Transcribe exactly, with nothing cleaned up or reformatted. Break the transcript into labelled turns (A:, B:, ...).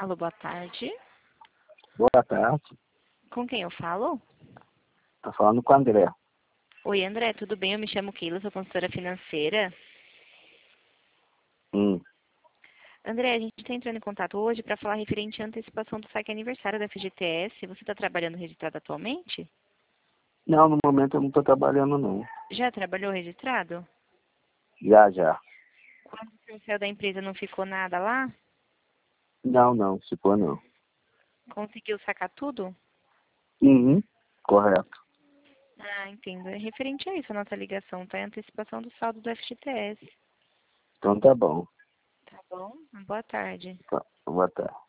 A: Alô, boa tarde.
B: Boa tarde.
A: Com quem eu falo?
B: Tô falando com o André.
A: Oi, André, tudo bem? Eu me chamo Keila, sou consultora financeira.
B: Hum.
A: André, a gente está entrando em contato hoje para falar referente à antecipação do saque aniversário da F G T S. Você está trabalhando registrado atualmente?
B: Não, no momento eu não tô trabalhando, não.
A: Já trabalhou registrado?
B: Já, já.
A: Quando o senhor saiu da empresa não ficou nada lá?
B: Não, não, se for não.
A: Conseguiu sacar tudo?
B: Uhum, correto.
A: Ah, entendo. É referente a isso a nossa ligação, tá? É a antecipação do saldo do F G T S.
B: Então tá bom.
A: Tá bom? Boa tarde.
B: Tá, boa tarde.